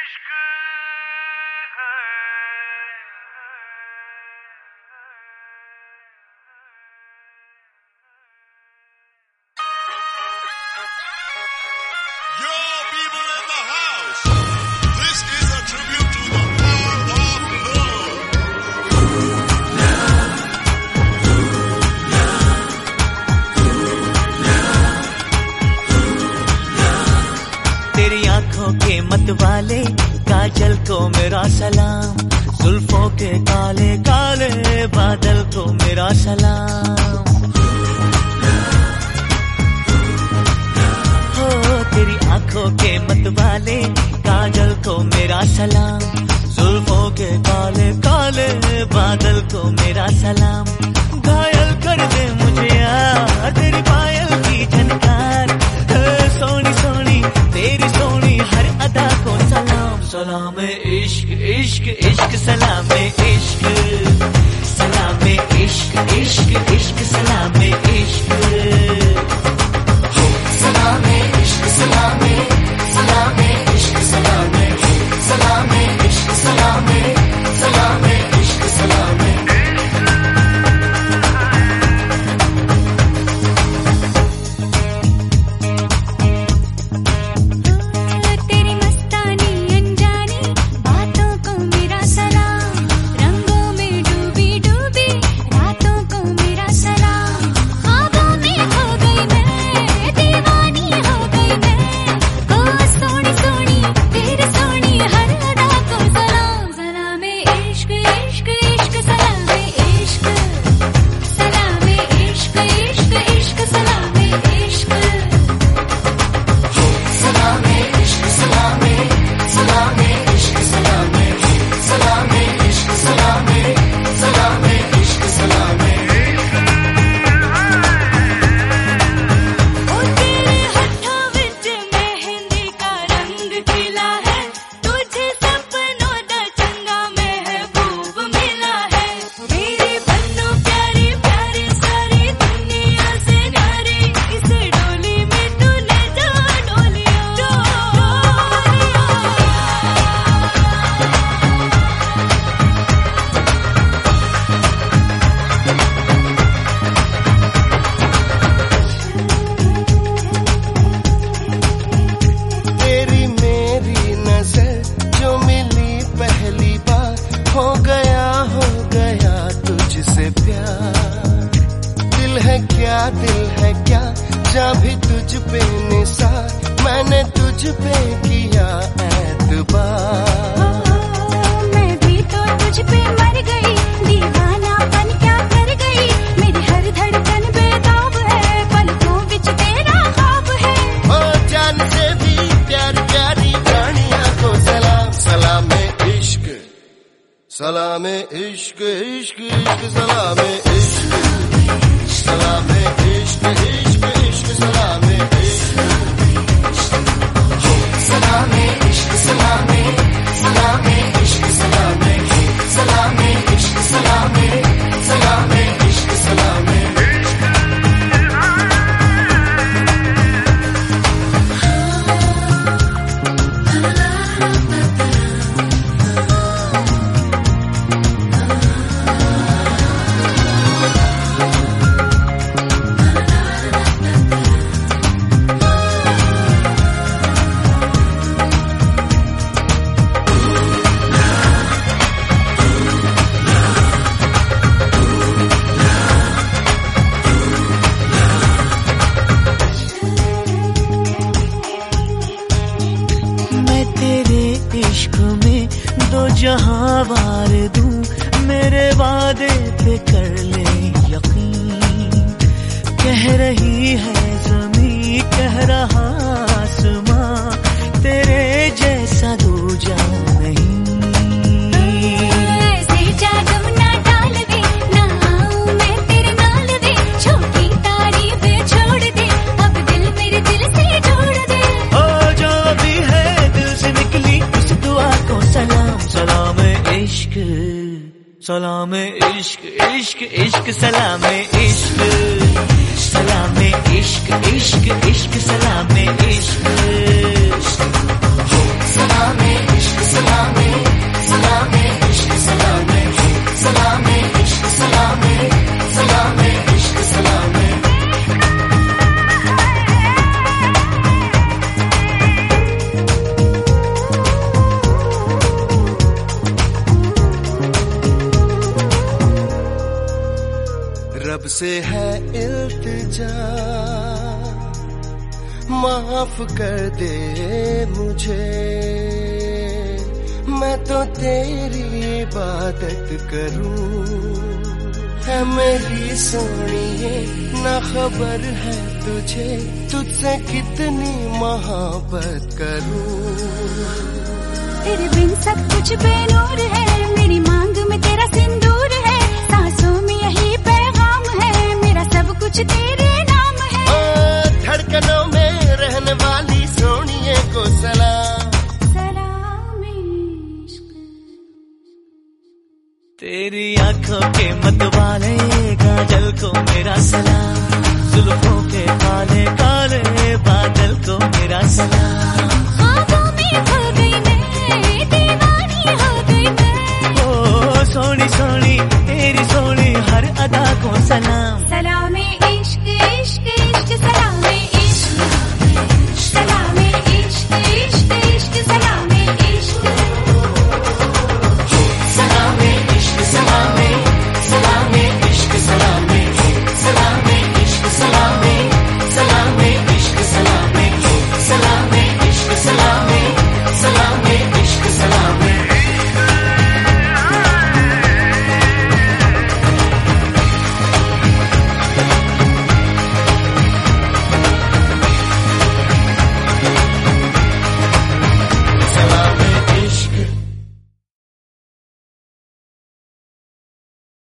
के मतवाले काजल को मेरा सलाम, जुल्फों के काले काले बादल को मेरा सलाम। हो तेरी आंखों के मतवाले काजल को मेरा सलाम, जुल्फों के काले काले बादल को मेरा सलाम। घायल कर दे मुझे यार तेरी पायल की झनकार, सोनी सोनी तेरी सोनी हर अदा को सलाम। सलाम इश्क इश्क इश्क सलाम इश्क, सलाम इश्क इश्क इश्क सलाम इश्क, सलाम इश्क सलाम सलाम इश्क सलाम, सलाम इश्क सलाम सलाम इश्क सलाम। दिल है क्या जा भी तुझ पे निसार, मैंने तुझ पे किया एतबार। मैं भी तो तुझ पे मर गई, दीवाना बन क्या कर गई, मेरी हर धड़कन बेताब है, पलकों बिच तेरा ख्वाब है। ओ जान से भी प्यार प्यारी प्राणिया को सलाम, सलाम इश्क सलाम इश्क इश्क इश्क सलाम इश्क, सलाम इश्क इश्क इश्क सलाम इश्क, सलाम इश्क सलाम सलाम इश्क सलाम, सलाम इश्क सलाम सलाम इश्क सलाम। इश्क में दो जहां वार दूं, मेरे वादे पे कर ले यकीन। कह रही है ज़मीं कह रहा आसमां, तेरे जैसा दूजा नहीं। ऐसे जादू ना डाल दे, ना आऊं मैं तेरे नाल दे, छोटी तारीफें छोड़ दे, अब दिल मेरे दिल से जोड़ दे। ओ जो भी है दिल से निकली उस दुआ को सलाम, सलाम इश्क सलाम इश्क इश्क इश्क सलाम इश्क, सलाम इश्क इश्क इश्क सलाम इश्क, सलाम इश्क से है इल्तिजा, माफ कर दे मुझे, मैं तो तेरी इबादत करूं। है मेरी सोनिए ना खबर है तुझे, तुझसे कितनी मोहब्बत करूं। तेरे बिन सब कुछ बेनूर है, मेरी मांग में तेरा सिंदूर है, सांसों में यही पैगाम है, मेरा सब कुछ तेरे नाम है। ओ धड़कनों में रहने वाली सोनिए को सलाम, सलाम इश्क। तेरी आंखों के मतवाले काजल को मेरा सलाम, जुल्फों के काले काले बादल को मेरा सलाम।